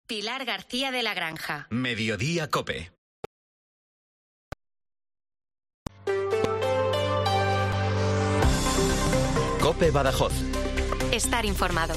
Pilar García de la Granja. Mediodía COPE. COPE Badajoz. Estar informado.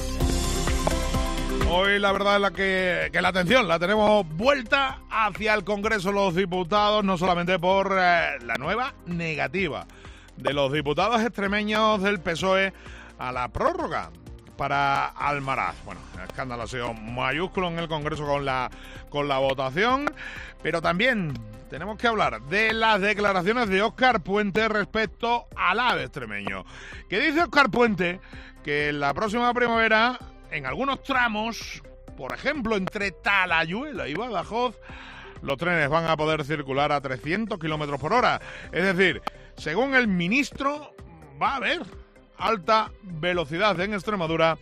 Hoy la verdad es que la atención la tenemos vuelta hacia el Congreso de los Diputados, no solamente por la nueva negativa de los diputados extremeños del PSOE a la prórroga para Almaraz. Bueno, el escándalo ha sido mayúsculo en el Congreso con la votación, pero también tenemos que hablar de las declaraciones de Óscar Puente respecto al AVE extremeño. Que dice Óscar Puente que en la próxima primavera, en algunos tramos, por ejemplo entre Talayuela y Badajoz, los trenes van a poder circular a 300 kilómetros por hora. Es decir, según el ministro, va a haber alta velocidad en Extremadura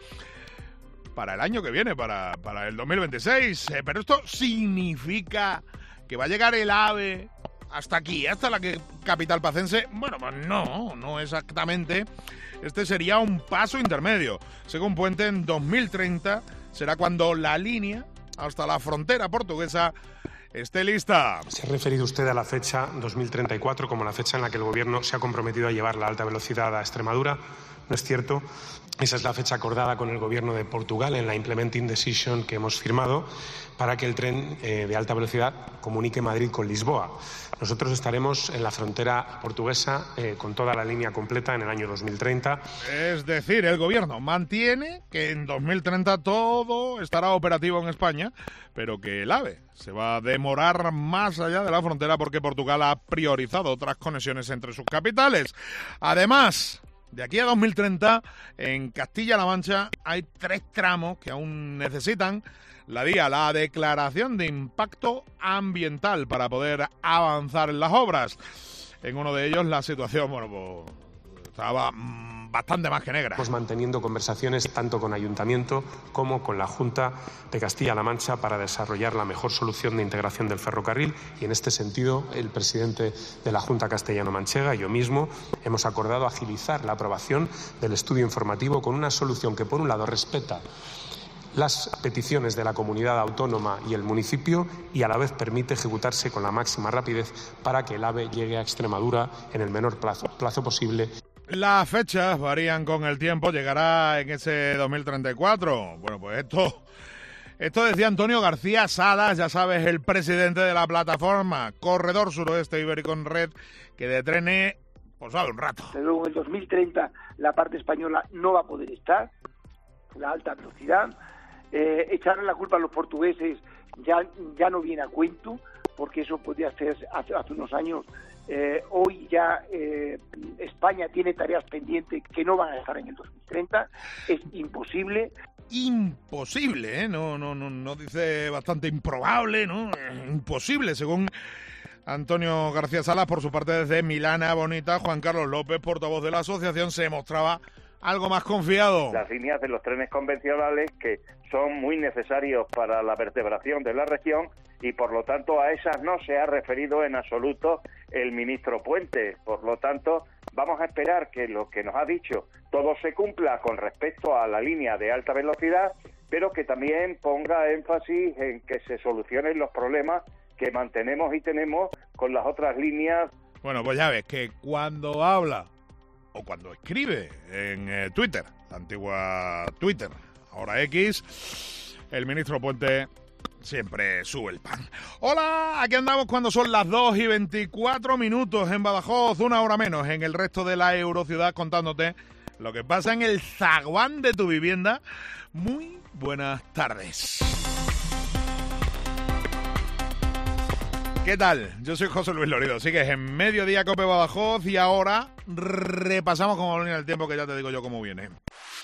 para el año que viene, para el 2026. Pero esto significa que va a llegar el AVE hasta aquí, hasta la capital pacense. Bueno, pues no exactamente. Este sería un paso intermedio. Según Puente, en 2030 será cuando la línea hasta la frontera portuguesa esté lista. Se ha referido usted a la fecha 2034 como la fecha en la que el Gobierno se ha comprometido a llevar la alta velocidad a Extremadura. No es cierto. Esa es la fecha acordada con el Gobierno de Portugal en la Implementing Decision que hemos firmado para que el tren de alta velocidad comunique Madrid con Lisboa. Nosotros estaremos en la frontera portuguesa con toda la línea completa en el año 2030. Es decir, el Gobierno mantiene que en 2030 todo estará operativo en España, pero que el AVE se va a demorar más allá de la frontera porque Portugal ha priorizado otras conexiones entre sus capitales. Además, de aquí a 2030, en Castilla-La Mancha hay 3 tramos que aún necesitan la declaración de impacto ambiental para poder avanzar en las obras. En uno de ellos la situación, estaba bastante más que negra. Estamos manteniendo conversaciones tanto con Ayuntamiento como con la Junta de Castilla-La Mancha para desarrollar la mejor solución de integración del ferrocarril, y en este sentido el presidente de la Junta castellano-manchega y yo mismo hemos acordado agilizar la aprobación del estudio informativo con una solución que por un lado respeta las peticiones de la comunidad autónoma y el municipio y a la vez permite ejecutarse con la máxima rapidez para que el AVE llegue a Extremadura en el menor plazo posible. Las fechas varían con el tiempo, llegará en ese 2034. Bueno, pues esto decía Antonio García Salas, ya sabes, el presidente de la plataforma Corredor Suroeste Ibérico en Red, que de trenes, pues sabe un rato. Luego en el 2030 la parte española no va a poder estar, la alta velocidad. Echarle la culpa a los portugueses ya no viene a cuento, porque eso podía hacerse hace unos años. Hoy ya España tiene tareas pendientes que no van a estar en el 2030. Es imposible. Imposible, ¿eh? No dice bastante improbable, ¿no? Imposible, según Antonio García Salas. Por su parte, desde Milana Bonita, Juan Carlos López, portavoz de la asociación, se mostraba algo más confiado. Las líneas de los trenes convencionales, que son muy necesarios para la vertebración de la región, y por lo tanto a esas no se ha referido en absoluto el ministro Puente. Por lo tanto, vamos a esperar que lo que nos ha dicho todo se cumpla con respecto a la línea de alta velocidad, pero que también ponga énfasis en que se solucionen los problemas que mantenemos y tenemos con las otras líneas. Bueno, pues ya ves que cuando habla o cuando escribe en Twitter, la antigua Twitter, ahora X, el ministro Puente siempre sube el pan. Hola, aquí andamos cuando son las 2:24 en Badajoz, 1 hora menos en el resto de la Eurociudad, contándote lo que pasa en el zaguán de tu vivienda. Muy buenas tardes. ¿Qué tal? Yo soy José Luis Lorido. Sigues en Mediodía COPE Badajoz y ahora repasamos como viene el tiempo, que ya te digo yo cómo viene.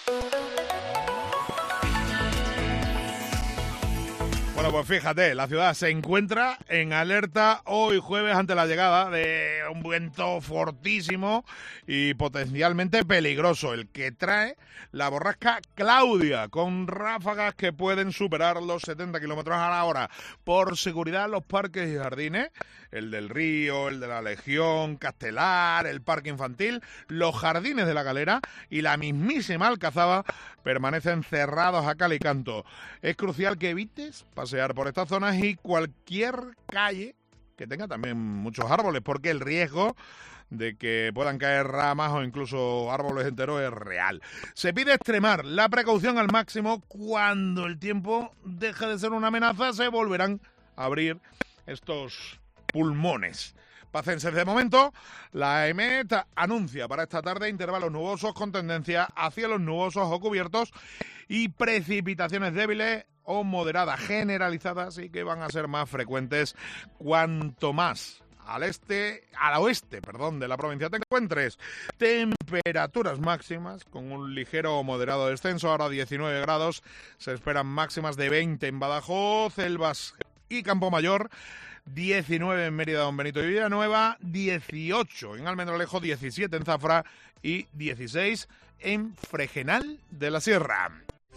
Bueno, pues fíjate, la ciudad se encuentra en alerta hoy jueves ante la llegada de un viento fortísimo y potencialmente peligroso, el que trae la borrasca Claudia, con ráfagas que pueden superar los 70 kilómetros a la hora. Por seguridad, los parques y jardines, el del Río, el de la Legión, Castelar, el parque infantil, los jardines de la Galera y la mismísima Alcazaba permanecen cerrados a cal y canto. Es crucial que evites pasar pasear por estas zonas y cualquier calle que tenga también muchos árboles, porque el riesgo de que puedan caer ramas o incluso árboles enteros es real. Se pide extremar la precaución al máximo. Cuando el tiempo deje de ser una amenaza, se volverán a abrir estos pulmones. Pacenses de momento. La EMET anuncia para esta tarde intervalos nubosos con tendencia a cielos nubosos o cubiertos y precipitaciones débiles o moderadas generalizadas, y que van a ser más frecuentes cuanto más al oeste de la provincia te encuentres. Temperaturas máximas con un ligero o moderado descenso, ahora 19 grados, se esperan máximas de 20 en Badajoz, Elvas y Campomayor, 19 en Mérida, Don Benito y Villanueva, 18 en Almendralejo, 17 en Zafra y 16 en Fregenal de la Sierra.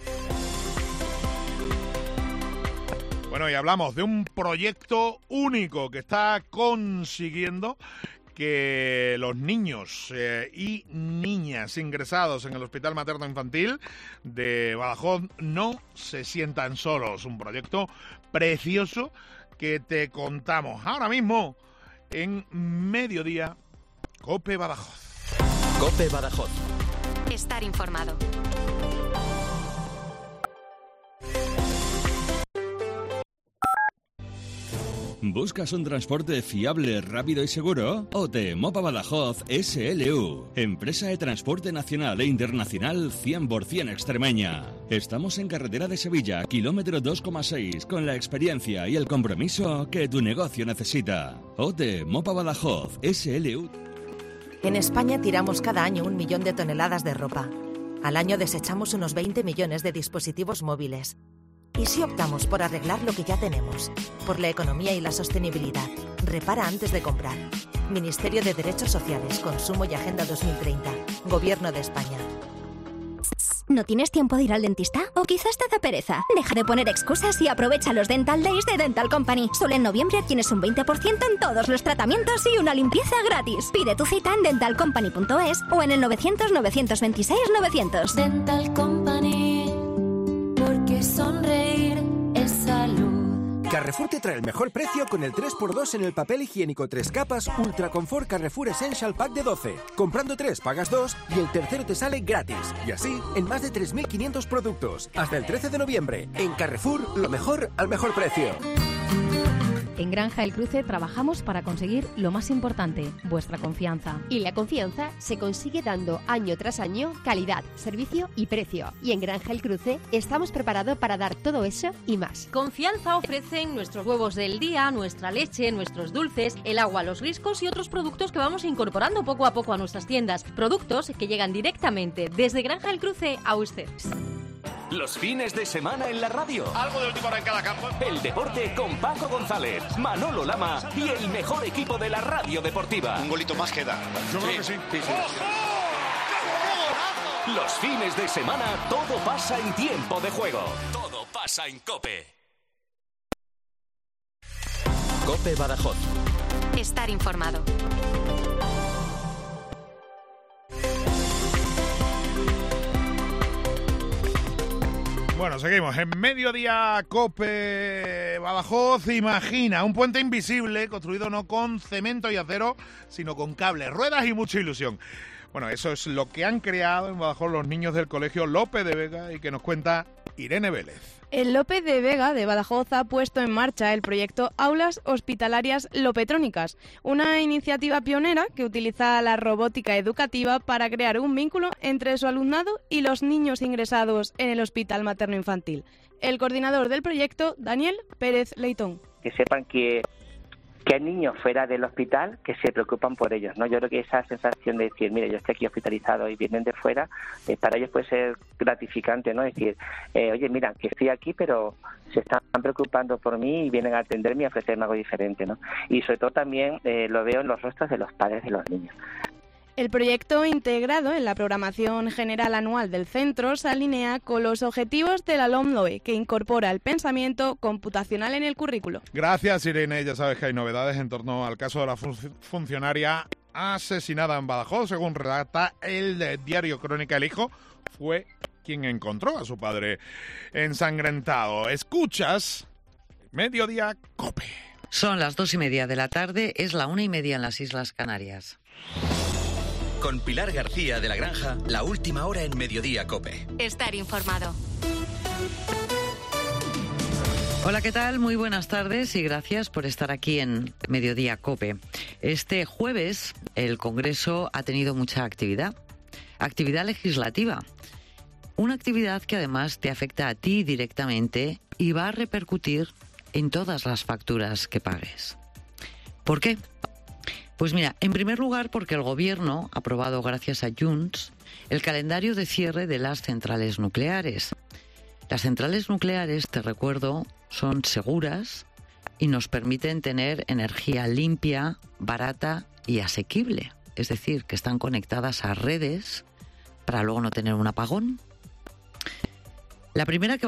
Bueno, y hablamos de un proyecto único que está consiguiendo que los niños y niñas ingresados en el Hospital Materno Infantil de Badajoz no se sientan solos. Un proyecto precioso que te contamos ahora mismo en Mediodía COPE Badajoz. COPE Badajoz. Estar informado. ¿Buscas un transporte fiable, rápido y seguro? OTE Mopa Badajoz SLU, empresa de transporte nacional e internacional 100% extremeña. Estamos en carretera de Sevilla, kilómetro 2,6, con la experiencia y el compromiso que tu negocio necesita. OTE Mopa Badajoz SLU. En España tiramos cada año 1 millón de toneladas de ropa. Al año desechamos unos 20 millones de dispositivos móviles. ¿Y si optamos por arreglar lo que ya tenemos? Por la economía y la sostenibilidad. Repara antes de comprar. Ministerio de Derechos Sociales, Consumo y Agenda 2030. Gobierno de España. ¿No tienes tiempo de ir al dentista? ¿O quizás te da pereza? Deja de poner excusas y aprovecha los Dental Days de Dental Company. Solo en noviembre tienes un 20% en todos los tratamientos y una limpieza gratis. Pide tu cita en dentalcompany.es o en el 900-926-900. Dental Company, porque sonreír es salud. Carrefour te trae el mejor precio con el 3x2 en el papel higiénico 3 capas Ultra Confort Carrefour Essential Pack de 12. Comprando 3 pagas 2 y el tercero te sale gratis. Y así en más de 3.500 productos. Hasta el 13 de noviembre. En Carrefour, lo mejor al mejor precio. En Granja El Cruce trabajamos para conseguir lo más importante, vuestra confianza. Y la confianza se consigue dando año tras año calidad, servicio y precio. Y en Granja El Cruce estamos preparados para dar todo eso y más. Confianza ofrecen nuestros huevos del día, nuestra leche, nuestros dulces, el agua, los riscos y otros productos que vamos incorporando poco a poco a nuestras tiendas. Productos que llegan directamente desde Granja El Cruce a usted. Los fines de semana en la radio. Algo de última hora en cada campo. El deporte con Paco González, Manolo Lama y el mejor equipo de la radio deportiva. Un golito más queda. Yo creo que sí. Los fines de semana todo pasa en tiempo de juego. Todo pasa en COPE. COPE Badajoz. Estar informado. Bueno, seguimos. En Mediodía COPE Badajoz, imagina un puente invisible construido no con cemento y acero, sino con cables, ruedas y mucha ilusión. Bueno, eso es lo que han creado en Badajoz los niños del colegio López de Vega y que nos cuenta Irene Vélez. El López de Vega de Badajoz ha puesto en marcha el proyecto Aulas Hospitalarias Lopetrónicas, una iniciativa pionera que utiliza la robótica educativa para crear un vínculo entre su alumnado y los niños ingresados en el Hospital Materno Infantil. El coordinador del proyecto, Daniel Pérez Leitón. Que sepan que hay niños fuera del hospital que se preocupan por ellos, ¿no? Yo creo que esa sensación de decir, mire, yo estoy aquí hospitalizado y vienen de fuera, para ellos puede ser gratificante, ¿no? Decir, oye, mira, que estoy aquí, pero se están preocupando por mí y vienen a atenderme y a ofrecerme algo diferente, ¿no? Y sobre todo también lo veo en los rostros de los padres de los niños. El proyecto, integrado en la programación general anual del centro, se alinea con los objetivos de la LOMLOE, que incorpora el pensamiento computacional en el currículo. Gracias, Irene. Ya sabes que hay novedades en torno al caso de la funcionaria asesinada en Badajoz. Según relata el diario Crónica, el hijo fue quien encontró a su padre ensangrentado. Escuchas Mediodía COPE. Son las 2:30 de la tarde, es la 1:30 en las Islas Canarias. Con Pilar García de la Granja, la última hora en Mediodía COPE. Estar informado. Hola, ¿qué tal? Muy buenas tardes y gracias por estar aquí en Mediodía COPE. Este jueves el Congreso ha tenido mucha actividad legislativa. Una actividad que además te afecta a ti directamente y va a repercutir en todas las facturas que pagues. ¿Por qué? Pues mira, en primer lugar porque el Gobierno ha aprobado, gracias a Junts, el calendario de cierre de las centrales nucleares. Las centrales nucleares, te recuerdo, son seguras y nos permiten tener energía limpia, barata y asequible. Es decir, que están conectadas a redes para luego no tener un apagón. La primera que